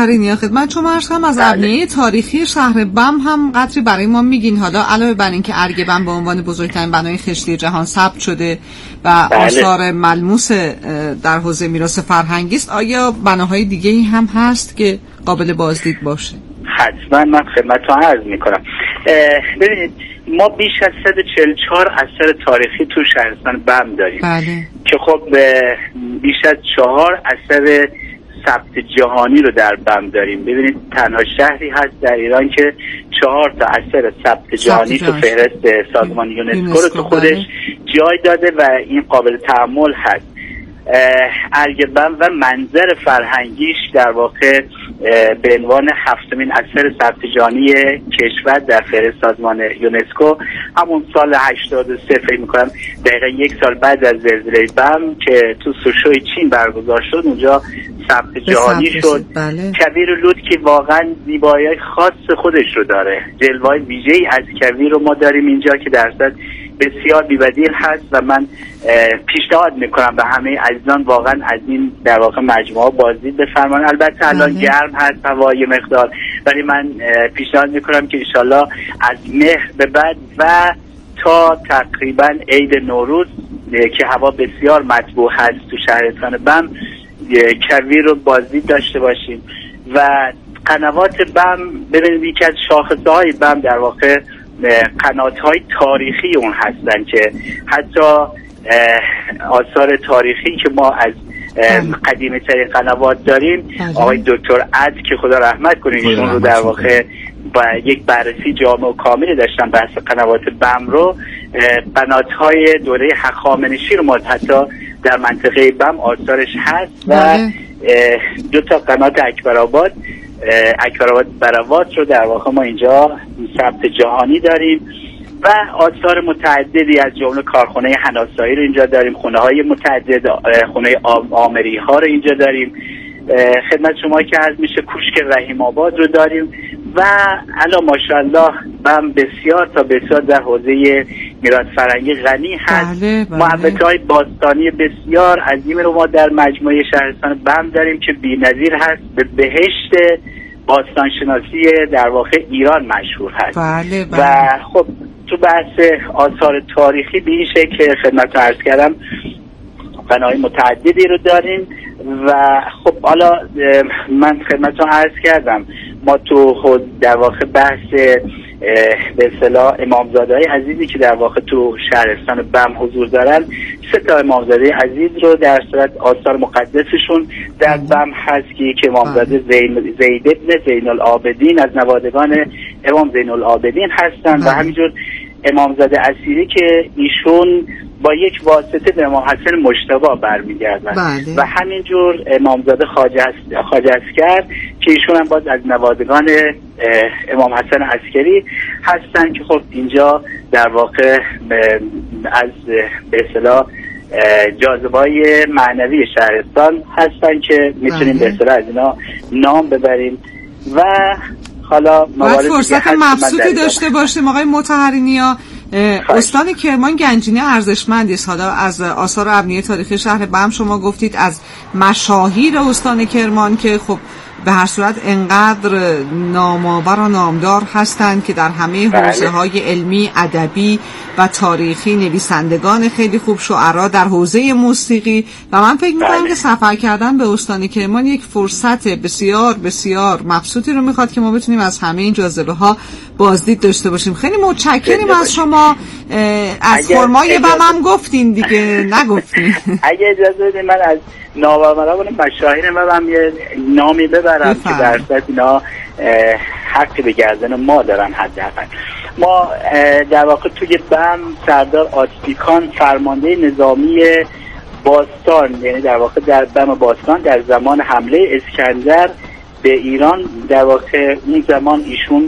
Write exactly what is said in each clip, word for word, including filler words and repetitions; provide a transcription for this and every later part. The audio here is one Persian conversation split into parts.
مطهرینی خدمت شما عرض کنم از ابنیه تاریخی شهر بم هم قدری برای ما میگین. حالا علاوه بر این که ارگ بم به عنوان بزرگترین بنای خشتی جهان ثبت شده و بله. آثار ملموس در حوزه میراث فرهنگی است، آیا بناهای دیگه ای هم هست که قابل بازدید باشه؟ حتما من خدمتتون عرض میکنم. ببینید ما بیش از صد و چهل و چهار اثر تاریخی تو شهرستان بم داریم. بله. که خب بیش از چهار اثر ثبت جهانی رو در بم داریم. ببینید تنها شهری هست در ایران که چهار تا اثر ثبت جهانی تو فهرست سازمان یونسکو رو تو خودش جای داده و این قابل تأمل هست. ارگ بم و منظر فرهنگیش در واقع به عنوان هفتمین اثر ثبت جهانی کشور در فهرست سازمان یونسکو همون سال هشتاد و سه فکر می‌کنم دقیقاً یک سال بعد از زلزله بم که تو سوشوی چین برگزار شد اونجا ثبت جهانی شد. بله. کویر لوت که واقعا زیبایی خاص خودش رو داره، جلوه‌های ویژه‌ای از کویر رو ما داریم اینجا که درصد بسیار بی‌بدیل هست و من پیشنهاد میکنم به همه عزیزان واقعا از این در واقع مجموعه بازدید بفرمایید. البته الان گرم هست هوای مقدار، ولی من پیشنهاد میکنم که انشالله از مهر به بعد و تا تقریبا عید نوروز که هوا بسیار مطبوع هست تو شهرستان بم کویر رو بازدید داشته باشیم. و قنوات بم ببینید یکی از شاخصه های بم در واقع قنات‌های تاریخی اون هستن که حتی آثار تاریخی که ما از قدیمی ترین قنوات داریم آقای دکتر عد که خدا رحمت کنه ایشون رو در واقع با یک بررسی جامع و کاملی داشتن بحث قنوات بم رو. قنات‌های دوره هخامنشی رو ما حتی در منطقه بم آثارش هست و دو تا قنات اکبرآباد اکبرآباد براوات رو در واقع ما اینجا ثبت جهانی داریم و آثار متعددی از جمله کارخانه هناسایی رو اینجا داریم، خونه های متعدد، خونه آمری ها رو اینجا داریم، خدمت شما که عرض میشه کوشک رحیم آباد رو داریم و الان ماشاءالله بم بسیار تا بسیار در حوزه میراث فرهنگی غنی هست. بله بله. محوطه های باستانی بسیار عظیم رو ما در مجموعه شهرستان بم داریم که بی‌نظیر هست، به بهشت باستانشناسی در واقع ایران مشهور هست. بله بله. و خب تو بحث آثار تاریخی به این شکل که خدمت عرض کردم بناهای متعددی رو داریم و خب حالا من خدمتتون عرض کردم ما تو در واقع بحث به اصطلاح امامزاده‌های عزیزی که در واقع تو شهرستان بم حضور دارن، سه تا امامزاده عزیز رو در صورت آثار مقدسشون در بم هست که یک امامزاده زین زید ابن زین العابدین از نوادگان امام زین العابدین هستن و همینجور امامزاده اسیری که ایشون با یک واسطه به امام حسن مجتبی برمیگردن و همینجور امامزاده خواجه خواجه اسکر که ایشون هم باز از نوادگان امام حسن عسکری هستن که خب اینجا در واقع از به اصطلاح جاذبه‌های معنوی شهرستان هستن که میتونیم به اصطلاح از اینا نام ببریم و حالا باید فرصت مبسوطی داشته باشیم. آقای مطهرینیا، استان کرمان گنجینه ارزشمندی است. حالا از آثار ابنیه تاریخی شهر بم شما گفتید، از مشاهیر استان کرمان که خب به هر صورت انقدر نامآور و نامدار هستند که در همه حوزه‌های علمی، ادبی و تاریخی نویسندگان خیلی خوب، شعرا در حوزه موسیقی و من فکر می‌کنم که سفر کردن به استان کرمان یک فرصت بسیار بسیار مبسوطی رو میخواد که ما بتونیم از همه این جاذبه‌ها بازدید داشته باشیم. خیلی متشکریم از شما. از خرمای بم هم گفتین دیگه نگفتین. اگه اجازه بدید من از نوآوران مشاهیر بم یه نامی ببرم که در صورت اینا حقی به گردن ما دارن. حداقل ما در واقع توی بم سردار آتپیکان فرمانده نظامی باستان، یعنی در واقع در بم باستان در زمان حمله اسکندر به ایران، در واقع اون زمان ایشون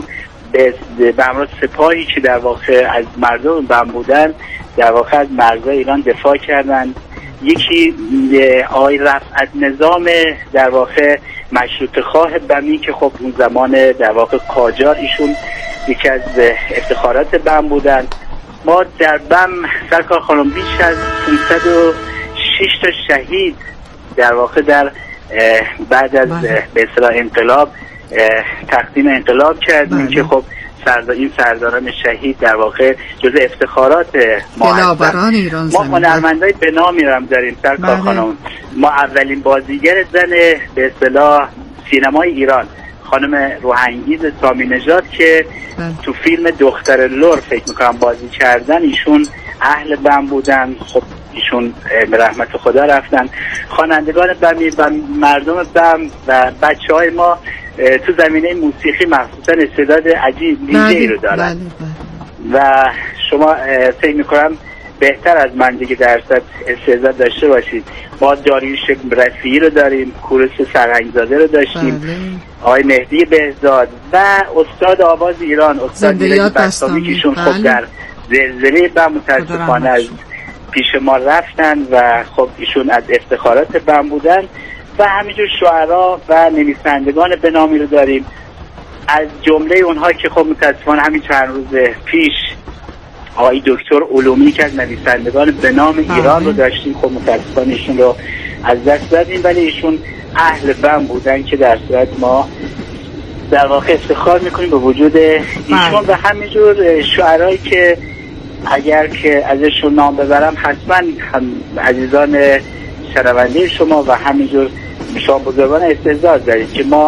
به همراه سپاهی که در واقع از مردم بم بودن در واقع از مرزهای ایران دفاع کردن. یکی آقای رفعت نظام در واقع مشروط خواه بمی که خب اون زمان در واقع قاجار ایشون یکی از افتخارات بم بودن. ما در بم سرکار خانم بیش از پانصد و شش تا شهید در واقع در بعد از به اصطلاح انقلاب تقدیم انقلاب کردیم که خب سردار این سرداران شهید در واقع جزء افتخارات ما هستند. ما هنرمندای به نامی هم داریم سرکار خانم. ما اولین بازیگر زن به اصطلاح سینمای ایران خانم روحانگیز سامی نژاد که بله. تو فیلم دختر لور فکر میکنم بازی کردن، ایشون اهل بم بودن. خب ایشون به رحمت خدا رفتن. خوانندگان بمی و مردم بم و بچه های ما تو زمینه موسیقی مخصوصا استعداد عجیب ویژه‌ای رو دارن. بله بله. و شما فکر میکنم بهتر از من دیگه درصد استعداد داشته باشید. ما داریوش رفیعی رو داریم، کوروش سرهنگزاده رو داشتیم، بله. آقای مهدی بهزاد و استاد آواز ایران استاد ایران بستامی که ایشون خب در زلزله بم متاسفانه از پیش ما رفتن و خب ایشون از افتخارات بم بودن. و همینجور شعرا و نویسندگان به نامی رو داریم، از جمله اونها که خب متاسفانه همین چند روز پیش آقای دکتر علومی که از نویسندگان به نام ایران رو داشتیم. خب متاسفانه ایشون رو از دست دادیم، ولی ایشون اهل بم بودن که در صورت ما در واقع افتخار میکنیم به وجود ایشون. و همینجور شعرهایی که اگر که ازشون نام ببرم حتما هم عزیزان شنونده شما و همینجور شما بزرگان استعداد دارید که ما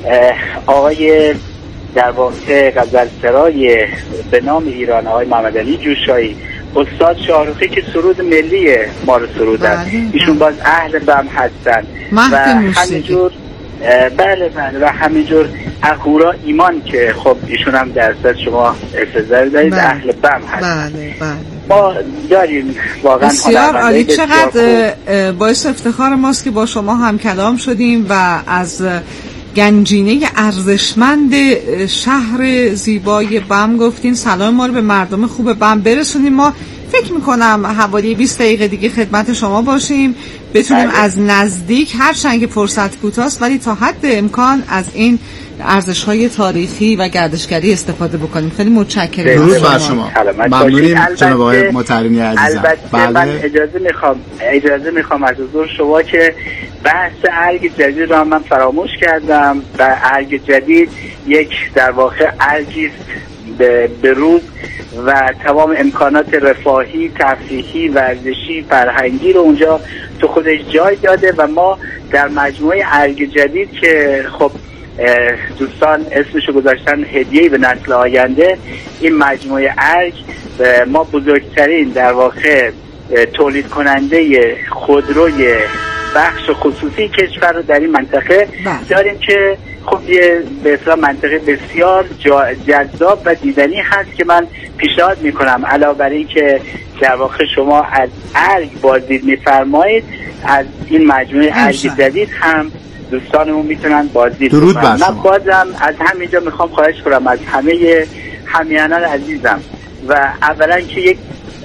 آقای در واقع غزلسرای به نام ایران آقای محمد علی جوشایی، استاد شاهرخی که سرود ملی ما رو سرودن، ایشون باز اهل بم هستن و همینجور بله بله و همینجور اهورا ایمان که خب ایشون هم درصد شما استعداد دارید اهل بم هستن. بله بله ما داریم واقعا. بسیار عالی. چقدر باعث افتخار ماست که با شما هم کلام شدیم و از گنجینه ارزشمند شهر زیبای بم گفتین. سلام ما رو به مردم خوب بم برسونیم. ما فکر میکنم حوالی بیست دقیقه دیگه خدمت شما باشیم، بتونیم بله. از نزدیک هرچند که فرصت کوتاست ولی تا حد امکان از این ارزش‌های تاریخی و گردشگری استفاده بکنیم. خیلی متشکرم. درود بر شما. ممنونیم جناب آقای مطهرینی عزیزم. البته بله. من اجازه میخوام اجازه میخوام از حضور شما که بحث ارگ جدید رو من فراموش کردم و ارگ جدید یک در واقع ارگی به, به روز و تمام امکانات رفاهی، تفریحی، ورزشی، فرهنگی رو اونجا تو خودش جای داده و ما در مجموعه ارگ جدید که خب دوستان اسمشو گذاشتن هدیه به نسل آینده، این مجموعه ارگ ما بزرگترین در واقع تولید کننده خودروی بخش خصوصی کشور رو در این منطقه داریم که خب یه به اصطلاح منطقه بسیار جذاب و دیدنی هست که من پیشنهاد میکنم علاوه بر این که در واقع شما از ارگ بازدید میفرمایید، از این مجموعه ارگ جدید هم دوستانمون میتونن بازدید کنن. من بازم از همینجا میخوام خواهش کنم از همه همیهنان عزیزم و اولا که یک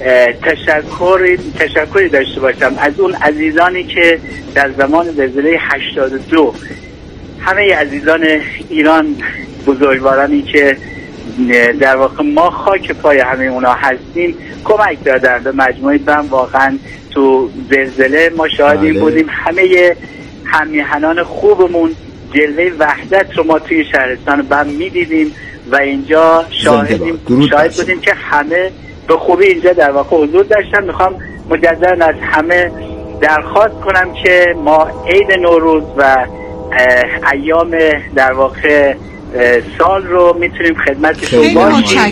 تشکری تشکری داشته باشم از اون عزیزانی که در زمان زلزله هشتاد و دو همه عزیزان ایران، بزرگوارانی که در واقع ما خاک پای همه اونا هستیم، کمک دادن به مجموعه بم. واقعا تو زلزله ما شاهد این بودیم، همه همیهنان خوبمون جلوه وحدت رو ما توی شهرستان بم میدیدیم و اینجا شاهدیم شاهد بودیم که همه به خوبی اینجا در واقع حضور داشتن. میخوام مجددا از همه درخواست کنم که ما عید نوروز و ایام در واقع سال رو میتونیم خدمت شما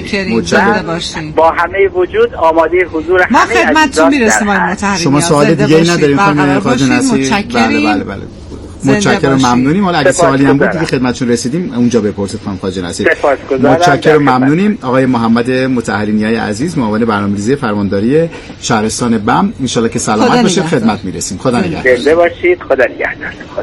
باشیم. با همه وجود آماده حضور ما همه خدمتتون میرسیم. آقای مطهرینی شما سوال دیگه ای نداریم خانم خواجه نصیر؟ بله بله بله متشکرم، ممنونیم. حالا اگه سوالی هم بود دیگه خدمتتون رسیدیم اونجا بپرسید خانم خواجه نصیر. متشکرم، ممنونیم. آقای محمد مطهرینی عزیز، معاون برنامه‌ریزی فرمانداری شهرستان بم، ان شاءالله که سلامت باشید خدمت میرسیم. خدا نگهدار. زنده باشید. خدا نگهدار. خدا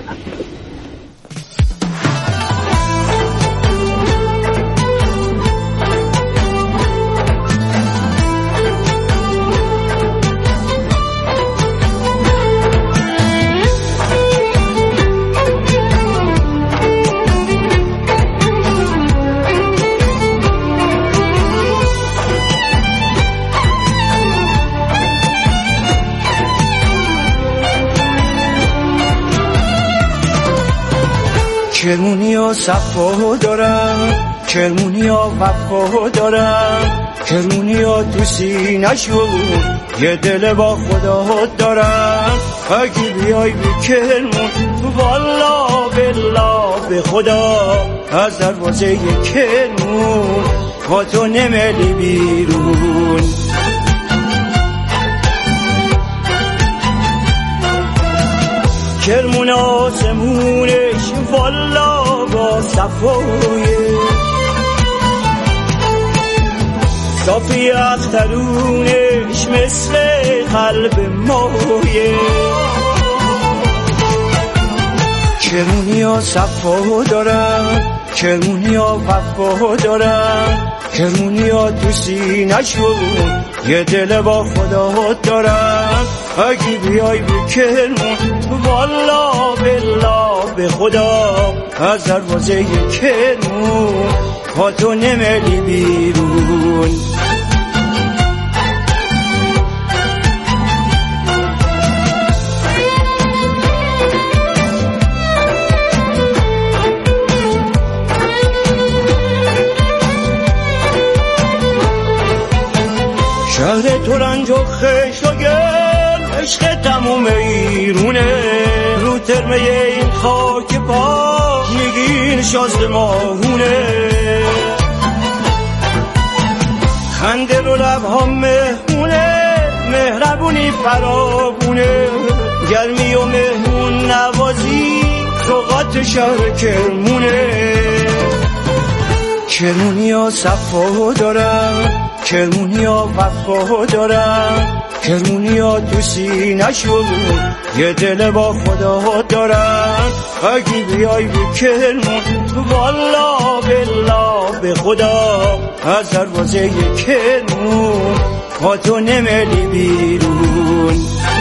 کرمونی ها صفا دارم، کرمونی ها وفا دارم، کرمونی ها تو سینه‌شون یه دل با خدا دارم. اگه بیای بی کرمون والا بالله به خدا از دروازه کرمون با تو نمیلی بیرون. کرمون آسمونش والا با صفایه، صافی اخترونش مثل قلب مایه. کرمونی ها صفا دارم، کرمونی ها وفا دارم، کرمونی ها تو سینه‌شون یه دل با خدا دارم. اگه بیای بی کرمون والا بالله به خدا از دروازه کرمون با تو نمیلی بیرون. شهر تو رنج و خشت و گرم عشق تموم ایرونه، رو ترمه این خاک پاک نگین شازد ماهونه. خنده رو لبها مهمونه، مهربونی فرابونه، گرمی و مهمون نوازی رقات شهر کرمونه. کرمونی ها صفا دارم، کرمونی ها وفا دارم، کرمونی ها تو سینه‌شون یه دل با خدا دارم. اگه بیای بی کرمون والا بالله به خدا از دروازه کرمون با تو نمیلی بیرون.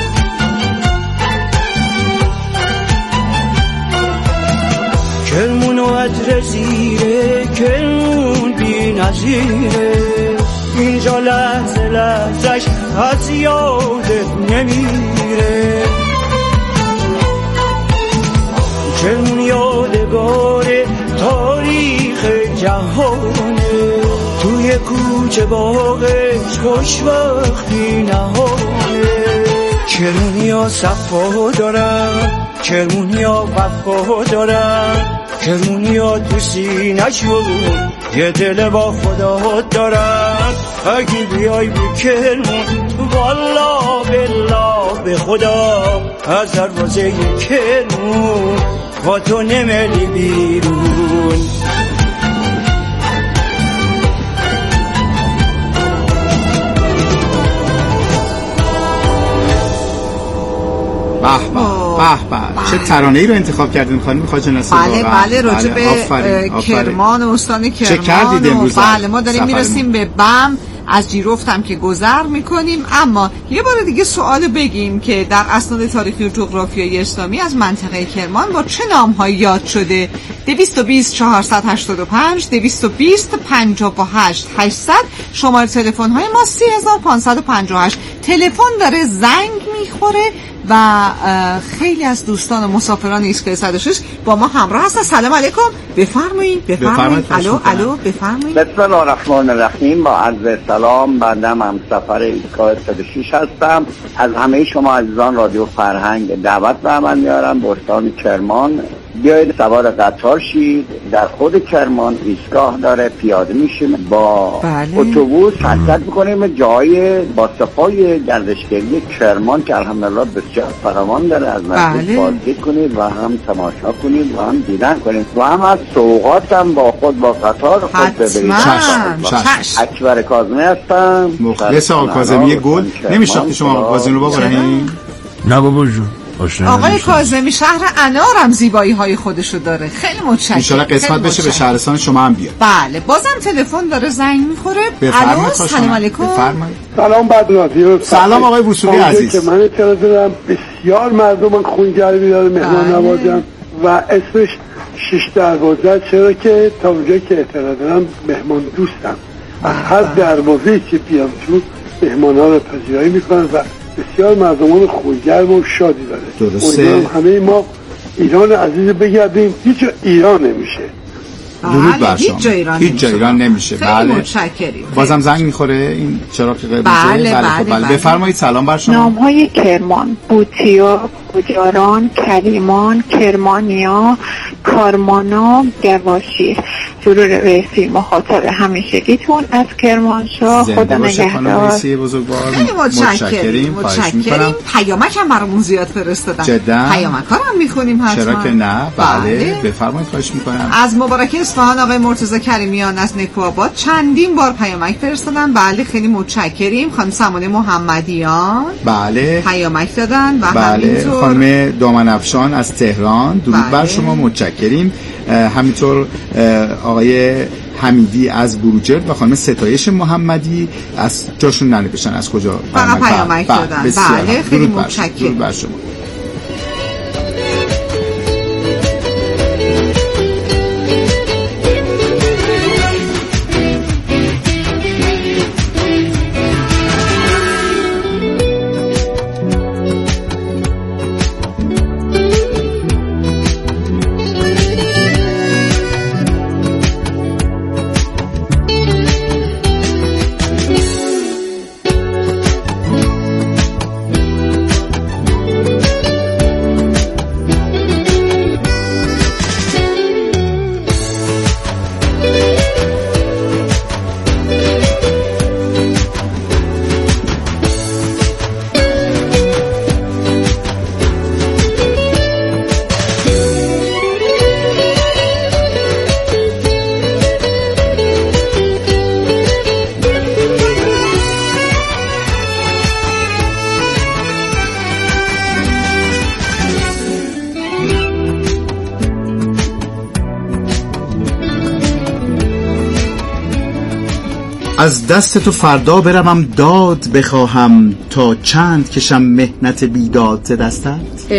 کرمون و عطر زیره، کرمون بی نظیره، اینجا لحظه لحظش از یادت نمیره. کرمون یادگار تاریخ جهانه، توی کوچه باغش خوشبختی نهانه. کرمونی ها صفا دارم، کرمونی ها وفا دارم، کرمونی ها تو سینه‌شون یه دل با خدا دارم. اگه بیای بی کرمون والا بالله به خدا از دروازه کرمون با تو نمیلی بیرون. به به به چه ترانه‌ای رو انتخاب کردین خانم خواجه نصیر؟ بله بله راجع به کرمان و استان کرمان. چه کردید امروز؟ بله ما داریم میرسیم به بم، از جیرفتم که گذر میکنیم. اما یه بار دیگه سوال بگیم که در اسناد تاریخی و جغرافیایی اسلامی از منطقه کرمان با چه نام‌هایی یاد شده؟ دویست و بیست چهارصد و هشتاد و پنج دویست و بیست پنجاه و هشت هشتصد شماره تلفن های ما سه هزار و پانصد و پنجاه و هشت. تلفن داره زنگ میخوره و خیلی از دوستان و مسافران ایستگاه صد و شش با ما همراه هستن. سلام علیکم، بفرمایید بفرمایید. الو الو بفرمایید. بسم الله الرحمن الرحیم. با عرض سلام، بنده همسفر ایستگاه صد و شش هستم. از همه شما عزیزان رادیو فرهنگ دعوت به عمل میارم به استان کرمان. بیایید سوار قطار شید، در خود کرمان ایستگاه داره، پیاده میشیم با بله. اتوبوس حرکت میکنیم جای با صفای گردشگری کرمان که الحمدلله بسیار فراوان داره. از نزدیک بازدید کنید و هم تماشا کنید و هم دیدن کنید و هم از سوغات هم با خود با قطار خود ببرید. اکبر کاظمی هستم، مخلص آقا کاظمی گل. نمیشناختی شما آقا کاظمی رو بابا رحیم؟ نه بابا جون. آقای کاظمی شهر انارم زیبایی های خودشو داره. خیلی متشکرم. ان شاءالله قسمت بشه به شهرستان شما هم بیاد. بله بازم تلفن داره زنگ میخوره. الو سلام علیکم. بفرمایید. سلام بعد رادیو. سلام آقای وصولی عزیز. که من اطلاع دارم بسیار مردم خونگرمی داره، مهمان نوازم و اسمش شش دروازه، چرا که تا اونجایی که اطلاع دارم مهمان دوستم و هر دروازه‌ای که بیام تو مهمان‌ها رو پذیرایی میکنن و بسیار مردمان خونگرم و شادی داره. درسته. همه ما ایران عزیز بگردیم هیچ ایران نمیشه. درود بر شما. هیچ جا ایران هیچ جا ایران نمیشه. بله متشکریم. بازم زنگ میخوره این چراغ قرمز؟ بله بله, بله, بله. بله. بفرمایید. سلام بر شما. نام‌های کرمان: بوتیا، گجاران، کریمان، کرمانیا، کارمانا، گواشی. سرور رئیسی مخاطب همیشگیتون از کرمانشاه. خدا نگهدار. رئیسی بزرگوار. خیلی متشکریم. متشکریم. پیامک هم برامون زیاد فرستادن. جدا. پیامک‌ها هم میخونیم حتما. چرا که نه؟ بله. بفرمایید. خواهش می‌کنم. از مبارک اصفهان آقای مرتضی کریمیان از نکوآباد چندین بار پیامک فرستادن. بله خیلی متشکریم. خانم سمانه محمدیان بله پیامک دادن و بله. همینطور خانم دامن افشان از تهران درود بله. بر شما متشکریم. همینطور آقای حمیدی از بروجرد و خانم ستایش محمدی از جاشون ننوشتن از کجا فقط پیامک دادن. بله خیلی متشکریم. درود بر شما. از دست تو فردا بروم داد بخواهم تا چند کشم مهنت بیداد ز دستت.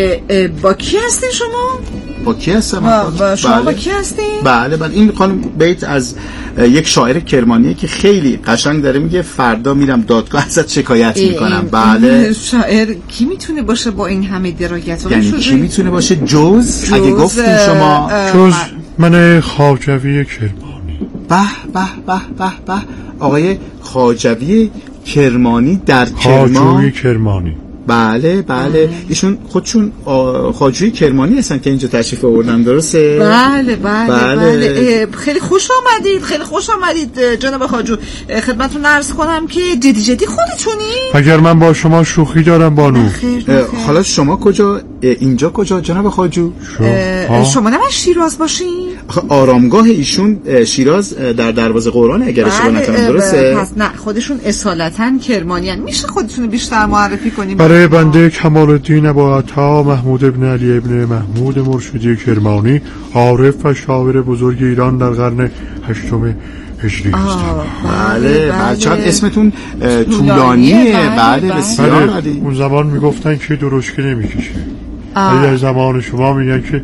با کی هستین شما؟ با کی هستم؟ با, با شما بله. با کی هستین؟ بله بله این خانم بیت از یک شاعر کرمانیه که خیلی قشنگ داره میگه فردا میرم دادگاه ازت شکایت میکنم. بله شاعر کی میتونه باشه با این همه درایت؟ یعنی کی میتونه باشه جز, جز اگه گفتین شما جز من خواجوی کرمانی. به به به به به آقای خواجوی کرمانی در کرمان. خواجوی کرمانی بله بله ایشون خودشون خواجوی کرمانی هستن که اینجا تشریف آوردن درسته؟ بله بله بله, بله. خیلی خوش آمدید خیلی خوش آمدید جناب خواجو. خدمتتون عرض کنم که جدی جدی خودتونی؟ اگر من با شما شوخی دارم بانو. حالا شما کجا اینجا کجا جناب خواجو؟ شما نه شیراز باشین؟ آرامگاه ایشون شیراز در دروازه قرآن اگر اشتباه نکنم درسته؟ پس نه خودشون اصالتا کرمانیان. میشه خودتون بیشتر معرفی کنیم؟ برای بنده کمال الدین ابوعطا محمود ابن علی ابن محمود مرشدی کرمانی عارف و شاعر بزرگ ایران در قرن هشتم هجری هستم. بله بله چند اسمتون طولانیه. بله بسیار عالی. اون زمان میگفتن که درشکه نمیکشه. اگر زمان شما میگن که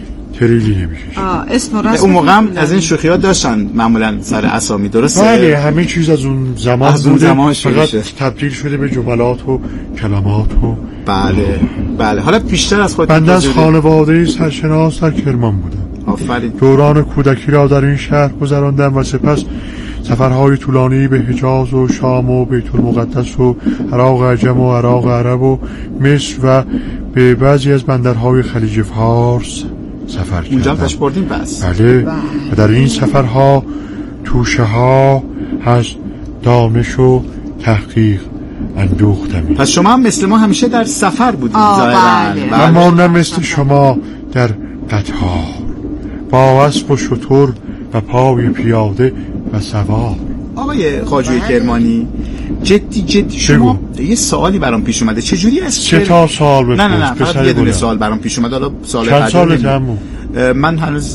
تریلی نمیکشه. اسم و رسم اون موقع هم از این شوخیات داشتن معمولا سر اسامی درسته؟ بله همه چیز از اون زمان از اون زمان فقط تبدیل شده به جملات و کلمات و بله بله. حالا بیشتر از خودت بنده از خانواده سرشناس در کرمان بودم. آفرین. دوران کودکی را در این شهر گذراندم و سپس سفرهای طولانی به حجاز و شام و بیت المقدس و عراق عجم و عراق عرب و مصر و به بعضی از بندرهای خلیج فارس سفر کردم. اونجا پش بردیم بس. بله و در این سفرها توشه ها از دانش و تحقیق اندوختم. پس شما هم مثل ما همیشه در سفر بودید ظاهرا. بله. من ماندم مثل شما در قطار با اسب و شتر و پای پیاده و سوار. آقای خواجوی کرمانی جدی جدی شما بگو. یه سوالی برام پیش اومده چجوری از چه تا سال بپرس؟ نه نه نه فقط یه دونه سوال برام پیش اومده. حالا سال چند سال تموم؟ من هنوز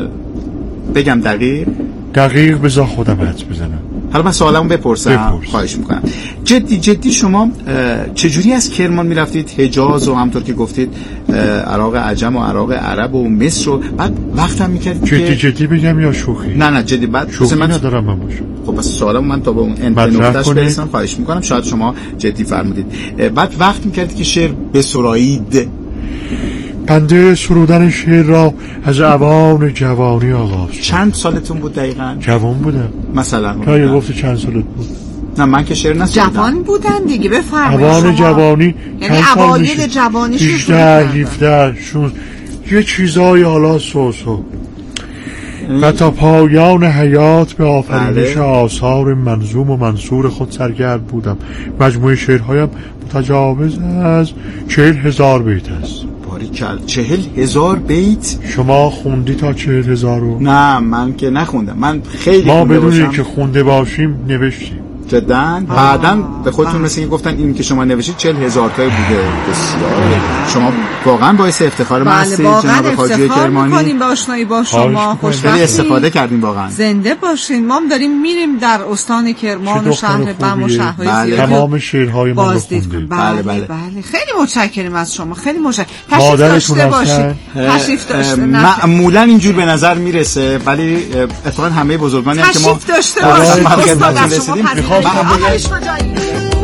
بگم دقیق دقیق بذار خودم حدس بزنم. حالا من سوالمو بپرسم. بپرس. خواهش میکنم. جدی جدی شما چجوری از کرمان میرفتید حجاز و همطور که گفتید عراق عجم و عراق عرب و مصر و بعد وقتم میکردید جدی که جدی بگم یا شوخی؟ نه نه جدی. بعد شوخی من ندارم من باشم. خب بس سوالمو من تا به اون انت نقطهش برسم خواهش میکنم. شاید شما جدی فرمودید. بعد وقت میکردید که شعر بسرایید. بنده سرودن شعر را از اوان جوانی آغاز. چند سالتون بود دقیقاً؟ جوان بودم. مثلا تا یه گفت چند سالت بود؟ نه من که شعر نسیدم. جوان بودن دیگه بفرمایید. اوان جوانی یعنی اوایل جوانی شد. هجده هفده شونزده یه چیزای حالا سوسو و تا پایان حیات به آفرینش آثار منظوم و منصور خود سرگرم بودم. مجموعه شعرهایم متجاوز از چهل هزار بیت است. باریکل، چهل هزار بیت؟ شما خوندی تا چهل هزار رو؟ نه من که نخوندم. من خیلی ما بدونی که خونده باشیم نوشتیم. جداً بعداً به خودتون مثل این گفتن این که شما نوشید چهل هزار تایی بوده. بسیار شما واقعا باعث افتخار ما هستید جناب خواجه کرمانی. ما کنیم به آشنایی با شما. خوشبختی استفاده کردیم واقعا. زنده باشین. ما داریم میریم در استان کرمان و شهر بم و شهرهای بله. تمام شعرهای ما رو خوندیم. بله بله بله. خیلی متشکرم از شما. خیلی متشکرم. تشریف داشته باشید. تشریف داشته. معمولا اینجور به نظر میرسه ولی اتفاقا همه بزرگانی که ما تشریف داشته باشید. آخرش کجایی؟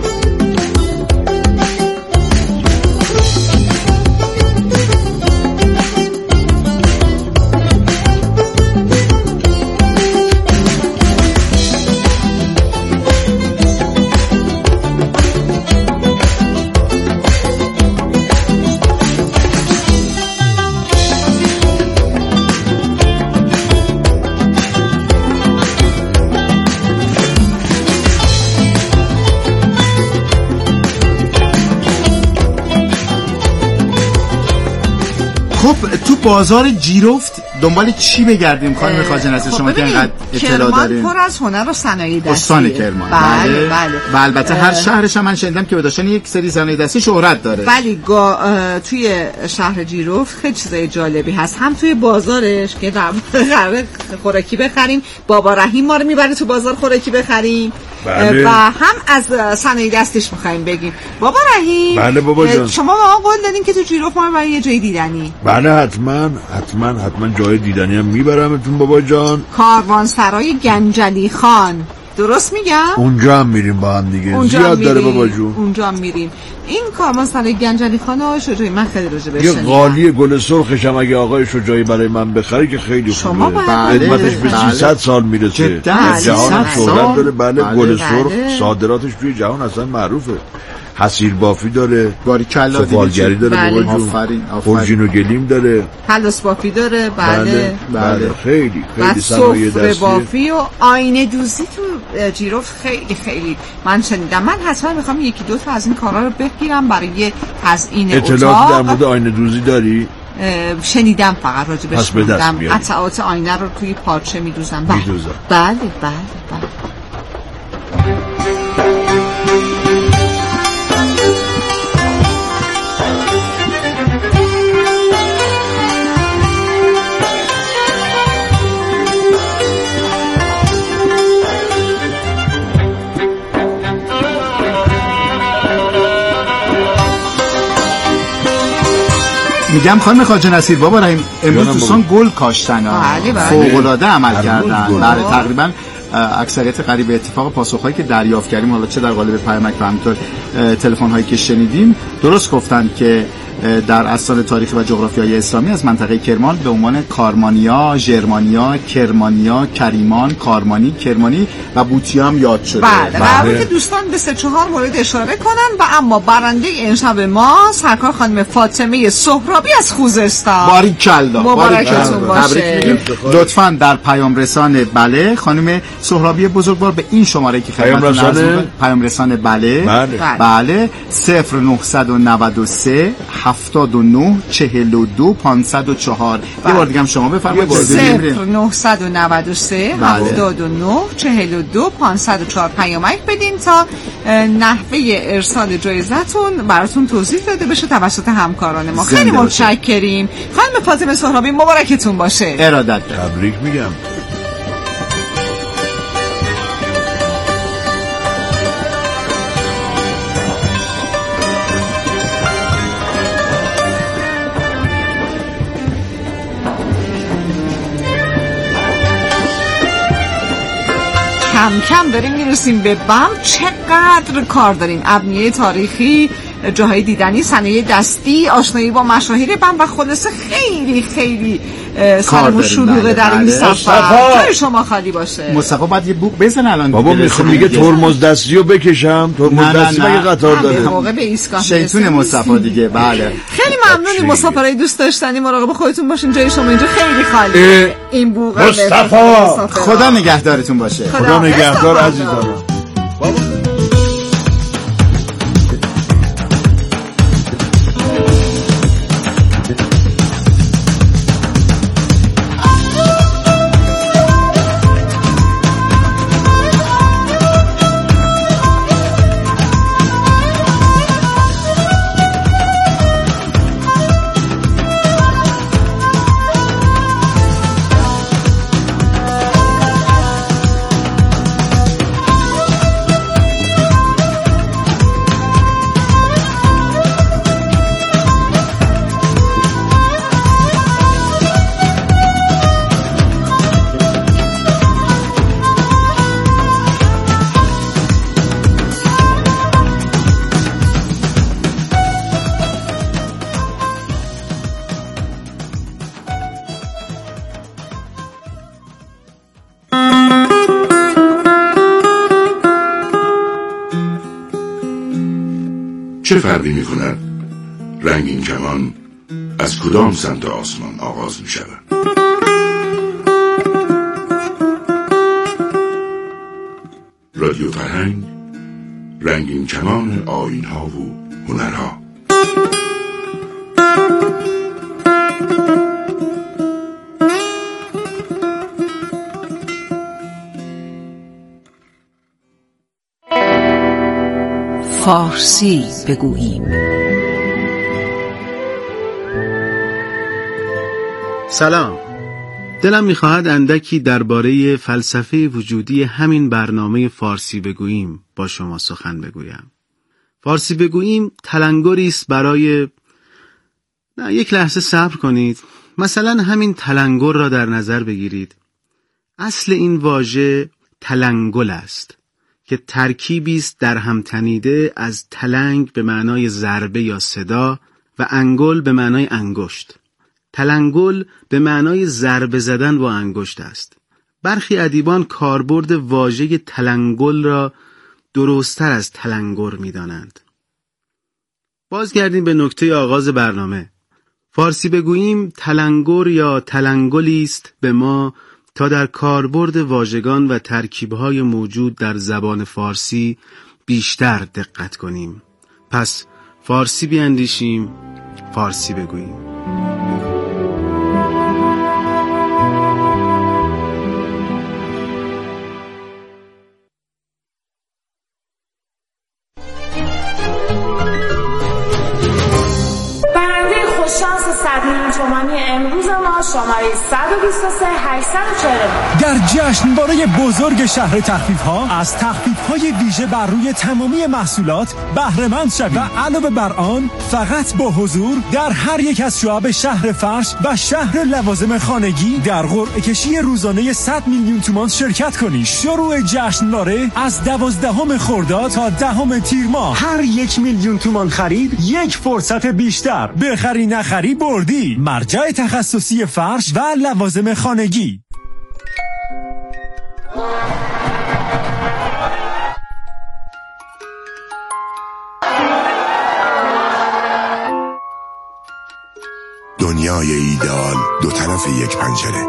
خب تو بازار جیرفت دنبال چی بگردیم خانم خواجه نصیر؟ شما که اینقدر اطلاع دارین. پر از هنر و صنایع دستی استان کرمان. بله بله. و البته هر شهرش هم من شنیدم که به داشتن یک سری صنایع دستی شهرت داره. ولی توی شهر جیرفت خیلی چیزای جالبی هست. هم توی بازارش که قراره خوراکی بخریم، بابا رحیم ما رو میبره تو بازار خوراکی بخریم. بله. و هم از صنایع دستش می‌خوایم بگیم. بابا رحیم. بله بابا جان. شما ما قول دادین که تو جیرفت ما رو برای یه جای دیدنی. بله حتما حتما حتما جای دیدنی هم میبرمتون بابا جان. کاروانسرای گنجلی خان. درست میگم؟ اونجا هم میریم با هم دیگه. زیاد داره بابا جون. اونجا هم میریم. این کاروانسرای گنجلی خان آقای شجاعی من خیلی راجع بهش یه قالی گل سرخش هم اگه آقای شجاعی برای من بخره که خیلی خوبه. خدمتش به سیصد سال میرسه. جهان شهرت داره. بله گل سرخ صادراتش توی جهان اصلا معروفه. حصیر بافی داره، سفالگری داره، بله. بابا جون اورژین و گلیم داره، پلاس بافی داره. بله بله, بله. خیلی خیلی صنایع دستی بافی و آینه دوزی تو جیرفت خیلی خیلی من شنیدم. من حتما میخوام یکی دو تا از این کارا رو بگیرم برای تزیین اتاق. اطلاعاتی در مورد آینه دوزی داری؟ شنیدم فقط راجبش شنیدم. قطعات آینه رو توی پارچه میدوزن. بله بله بله بله. میگم خانم خواجه نصیر بابا رحیم امروز دوستان گل کاشتن فوق‌العاده عمل کردن. بله تقریبا اکثریت قریب به اتفاق پاسخهایی که دریافت کردیم حالا چه در قالب پیامک و همینطور تلفن هایی که شنیدیم درست گفتن که در استان تاریخی و جغرافیای اسلامی از منطقه کرمان به عنوان کارمانیا، ژرمانیا، کرمانیا، کریمان، کارمانی، کرمانی و بوتیا هم یاد شده. بله قراره که دوستان به سه چهار مورد اشاره کنن و اما برنده این شب ما سرکار خانم فاطمه سهرابی از خوزستان. باریکلا مبارکتون باشه. لطفاً در پیام رسان بله خانم سهرابی بزرگوار به این شماره که خدمتتون عرض می‌کنم پیام رسان بله بله, بله. صفر نهصد و نود و سه هفتاد و نه چهل و دو پانصد و چهار. یه بار دیگه هم شما بفرمایید. صفر نهصد و نود و سه هفتاد و نه چهل و دو پانصد و چهار پیامک بدین تا نحوه ارسال جایزتون براتون توضیح داده بشه توسط همکاران ما. خیلی متشکریم. خانم فاطمه سهرابی مبارکتون باشه. ارادت تبریک میگم. کم کم داریم میرسیم به بم. چقدر کار داریم. ابنیه تاریخی جاهای دیدنی، صنایع دستی، آشنایی با مشاهیر بم و خلاصه خیلی خیلی سرمون شلوغه در این سفر. جای شما خالی باشه. مصطفی باید یه بوق بزن الان. بابا میخوام میگه ترمز دستیو بکشم، ترمز دستی مگه قطار داره؟ موقع به ایستگاه شیطون مصطفی دیگه. بله خیلی ممنونیم. مسافرای دوست داشتنی مراقب خودتون باشین، جای شما اینجا خیلی خالیه. این بوق مصطفی خدا نگهدارتون باشه. خدا نگهدار عزیزان. چه فرقی می کند رنگین کمان از کدام سمت آسمان آغاز می شود؟ رادیو فرهنگ، رنگین کمان آیین ها و هنرها. فارسی بگوییم. سلام. دلم می‌خواهد اندکی درباره فلسفه وجودی همین برنامه فارسی بگوییم با شما سخن بگویم. فارسی بگوییم تلنگری است برای نه یک لحظه صبر کنید. مثلا همین تلنگر را در نظر بگیرید. اصل این واژه تلنگل است که ترکیبی است در هم تنیده از تلنگ به معنای ضربه یا صدا و انگل به معنای انگشت. تلنگل به معنای ضربه زدن با انگشت است. برخی ادیبان کاربرد واژه تلنگل را درست‌تر از تلنگر می‌دانند. بازگردیم به نکته آغاز برنامه. فارسی بگوییم تلنگر یا تلنگلی است به ما تا در کاربرد واژگان و ترکیب‌های موجود در زبان فارسی بیشتر دقت کنیم. پس فارسی بیاندیشیم، فارسی بگوییم. شانس صد میلیون تومانی امروز ما شماره صد و بیست و سه هشتصد و چهل در جشنواره بزرگ شهر تخفیف‌ها از تخفیف‌های ویژه بر روی تمامی محصولات بهره مند شوید و علاوه بر آن فقط با حضور در هر یک از شعب شهر فرش و شهر لوازم خانگی در قرعه کشی روزانه صد میلیون تومان شرکت کنید. شروع جشنواره از دوازدهم خرداد تا دهم تیر ماه. هر یک میلیون تومان خرید یک فرصت بیشتر. بخری نخری بردی. مرجع تخصصی فرش و لوازم خانگی. دنیای ایدئال دو طرف یک پنجره.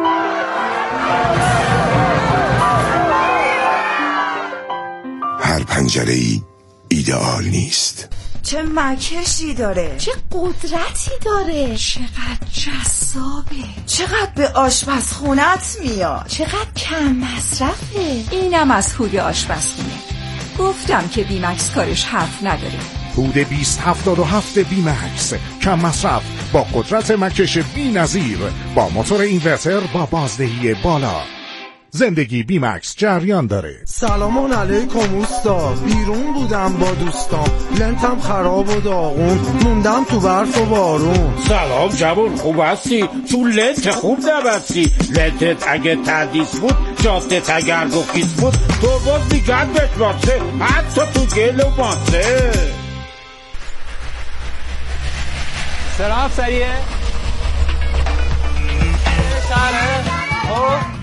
هر پنجره ای ایدئال نیست. چه مکشی داره، چه قدرتی داره، چقدر جذابه، چقدر به آشپزخونت میاد، چقدر کم مصرفه. اینم از هود آشپزخونه. گفتم که بیمکس کارش حرف نداره. هود بیست هفتاد و هفت بیمکس، کم مصرف با قدرت مکش بی نظیر، با موتور اینورتر با بازدهی بالا. زندگی بیمکس جریان داره. سلام علیکم اوستا، بیرون بودم با دوستام، لنتم خراب و داغون، موندم تو برف و بارون. سلام جوون، خوب هستی؟ تو لنت خوب نبستی؟ لنتت اگه تردیس بود، جاتت اگر گخیز بود، تو باز دیگر بشماسه، حتی تو گل و ماسه. سرعت سریعه شهره خب